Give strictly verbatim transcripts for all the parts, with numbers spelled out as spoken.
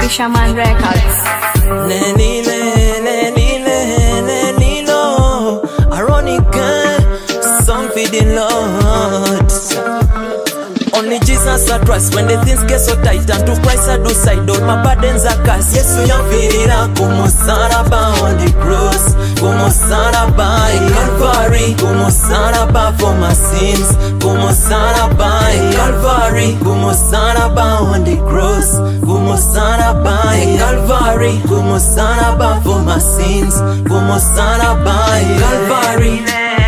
Fisherman Records. Neni, neni, neni, no. Ironic, song feeding Lord. Only Jesus I trust when the things get so tight, and to Christ I do side. All my burdens are cast. Yes, we are feeling como saraba on the cross, como saraba in Calvary, como saraba for my sins, como saraba in Calvary, como saraba on the cross, como saraba in Calvary, como saraba for my sins, como saraba in Calvary.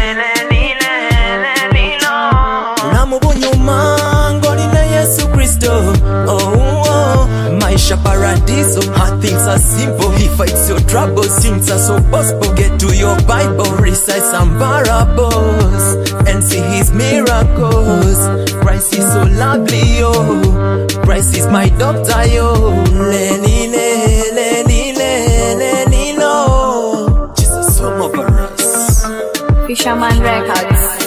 Oh, oh, maisha paradiso. How things are simple. He fights your troubles. Things are so possible. Get to your Bible, recite some parables, and see his miracles. Christ is so lovely, oh. Christ is my doctor, yo. Lenny, Lenny, Lenny, no. Jesus, home over us. Fisherman Records.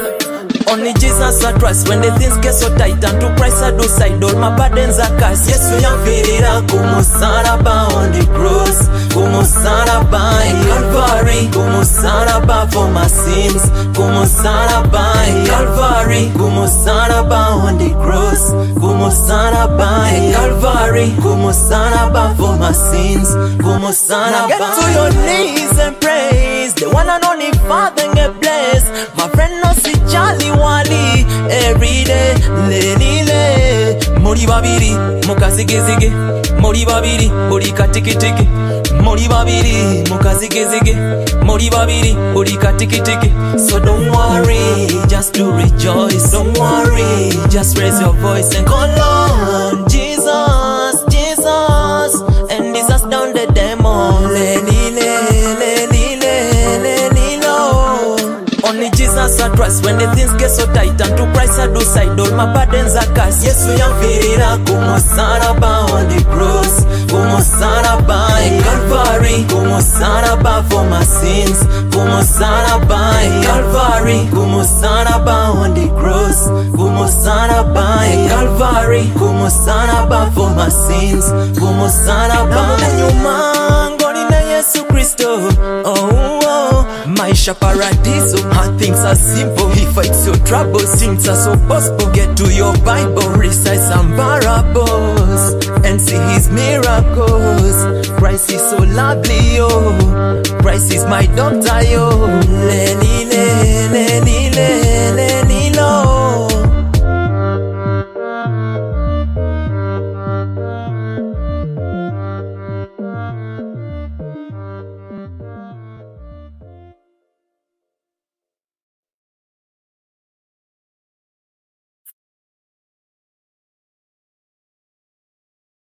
Only Jesus I trust when the things get so tight, and to Christ I do side. All my burdens are cast. Yes, we are feeling como saraba on the cross, como saraba in Calvary, como saraba for my sins, como saraba in Calvary, como saraba on the cross, como saraba in Calvary, como saraba for my sins, como saraba. Now get to your knees and praise the one and only Father and get blessed. My friend no see Charlie Wally every day. Leni le Mori babiri mukazige zige, Mori babiri uri katiki tiki, Mori babiri mukazige zige, Mori babiri uri katiki tiki. So don't worry, just to rejoice. Don't worry, just raise your voice and call on Jesus, Jesus, and this has down the demon. Leni le Leni le Leni lo. Only Jesus I trust when the things get so tight, and to Christ I do side. All my burdens are cast. Yes, we are feeling como saraba on the cross, como saraba in Calvary, como saraba for my sins, como saraba in Calvary, como saraba on the cross, como saraba in Calvary, como saraba for my sins, como saraba. Nyuma ngoni na Yesu Kristo. Oh, oh, maisha paradiso. How things are simple. He fights your troubles. Things are so possible. Get to your Bible, recite some parables, and see his miracles. Christ is so lovely, yo. Christ is my doctor, yo. Lenny, Lenny, Lenny, Lenny.